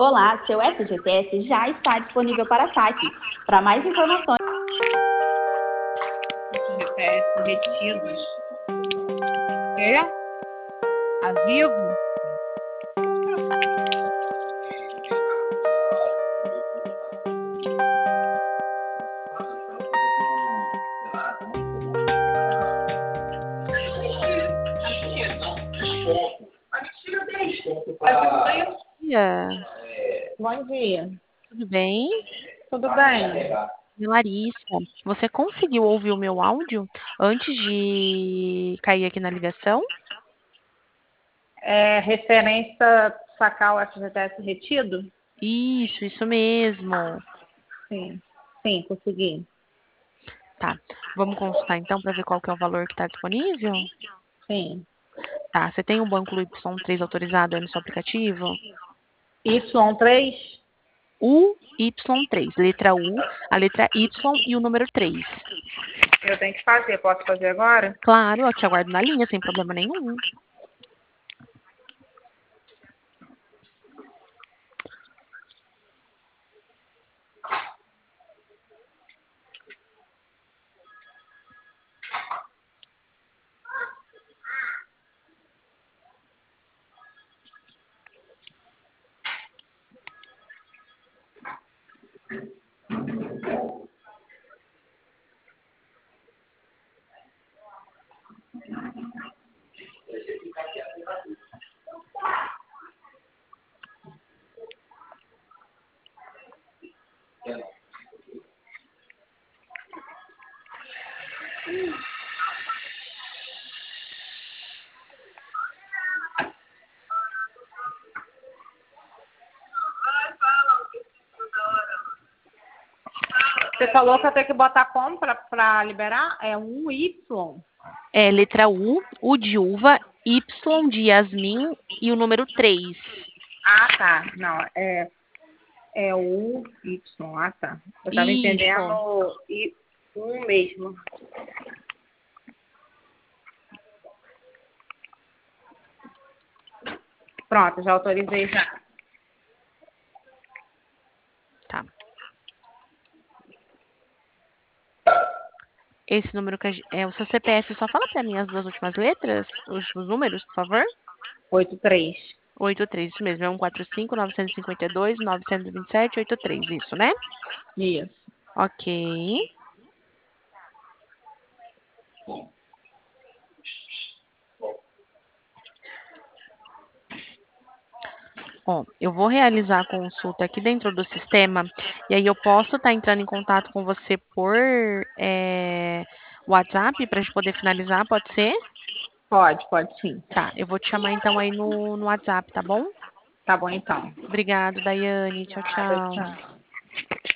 Olá, seu FGTS já está disponível para saque. Para mais informações... FGTS retidos. É? A Vivo? Dia, Bom dia. tudo bem? Tudo bem? Larissa, você conseguiu ouvir o meu áudio antes de cair aqui na ligação? É referência sacar o FGTS retido? Isso mesmo. Sim. Sim, consegui. Tá, vamos consultar então para ver qual que é o valor que está disponível? Sim. Tá, você tem o banco Y3 autorizado aí no seu aplicativo? Y3? UY3, letra U, a letra Y e o número 3. Eu tenho que fazer. Posso fazer agora? Claro, eu te aguardo na linha, sem problema nenhum. Você falou que eu tenho que botar como para liberar? É um Y? É letra U de uva, Y de Yasmin e o número 3. Ah, tá. Não, é o Y. Ah, tá. Eu estava Isso. entendendo um mesmo. Pronto, já autorizei já. Tá. Esse número que é o seu CPF, só fala para mim as duas últimas letras, os últimos números, por favor. 83. 83, isso mesmo, é 145 952 927 83, isso, né? Isso. Ok. Ó, eu vou realizar a consulta aqui dentro do sistema e aí eu posso estar entrando em contato com você por WhatsApp para a gente poder finalizar, pode ser? Pode sim. Tá, eu vou te chamar então aí no WhatsApp, tá bom? Tá bom então. Obrigado, Daiane. Tchau, Nada, tchau. tchau.